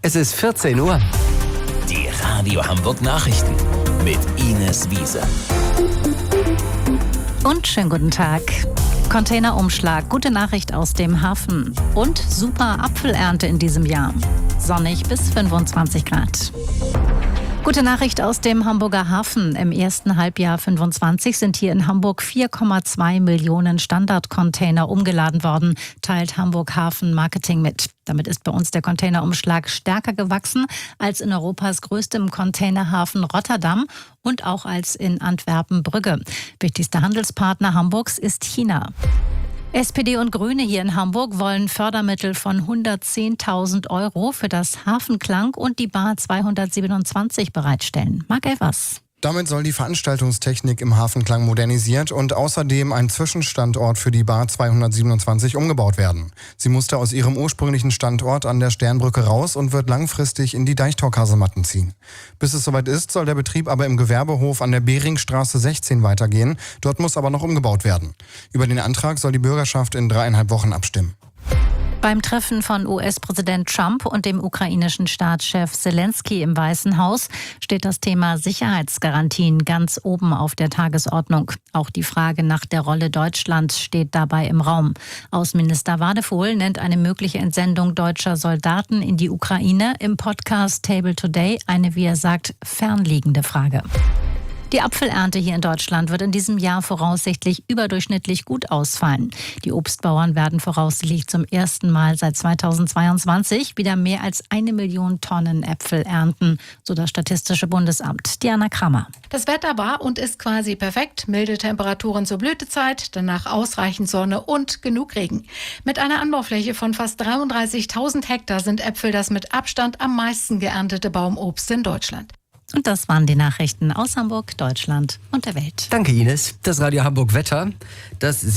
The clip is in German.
Es ist 14 Uhr. Die Radio Hamburg Nachrichten mit Ines Wiese. Und schönen guten Tag. Containerumschlag, gute Nachricht aus dem Hafen. Und super Apfelernte in diesem Jahr. Sonnig bis 25 Grad. Gute Nachricht aus dem Hamburger Hafen. Im ersten Halbjahr 25 sind hier in Hamburg 4,2 Millionen Standardcontainer umgeladen worden, teilt Hamburg Hafen Marketing mit. Damit ist bei uns der Containerumschlag stärker gewachsen als in Europas größtem Containerhafen Rotterdam und auch als in Antwerpen-Brügge. Wichtigster Handelspartner Hamburgs ist China. SPD und Grüne hier in Hamburg wollen Fördermittel von 110.000 € für das Hafenklang und die Bar 227 bereitstellen. Marc Elvers. Damit soll die Veranstaltungstechnik im Hafenklang modernisiert und außerdem ein Zwischenstandort für die Bar 227 umgebaut werden. Sie musste aus ihrem ursprünglichen Standort an der Sternbrücke raus und wird langfristig in die Deichtorkasematten ziehen. Bis es soweit ist, soll der Betrieb aber im Gewerbehof an der Beringstraße 16 weitergehen. Dort muss aber noch umgebaut werden. Über den Antrag soll die Bürgerschaft in 3,5 Wochen abstimmen. Beim Treffen von US-Präsident Trump und dem ukrainischen Staatschef Zelensky im Weißen Haus steht das Thema Sicherheitsgarantien ganz oben auf der Tagesordnung. Auch die Frage nach der Rolle Deutschlands steht dabei im Raum. Außenminister Wadephol nennt eine mögliche Entsendung deutscher Soldaten in die Ukraine im Podcast Table Today eine, wie er sagt, fernliegende Frage. Die Apfelernte hier in Deutschland wird in diesem Jahr voraussichtlich überdurchschnittlich gut ausfallen. Die Obstbauern werden voraussichtlich zum ersten Mal seit 2022 wieder mehr als 1 Million Tonnen Äpfel ernten, so das Statistische Bundesamt. Diana Krammer. Das Wetter war und ist quasi perfekt. Milde Temperaturen zur Blütezeit, danach ausreichend Sonne und genug Regen. Mit einer Anbaufläche von fast 33.000 Hektar sind Äpfel das mit Abstand am meisten geerntete Baumobst in Deutschland. Und das waren die Nachrichten aus Hamburg, Deutschland und der Welt. Danke, Ines. Das Radio Hamburg Wetter. Das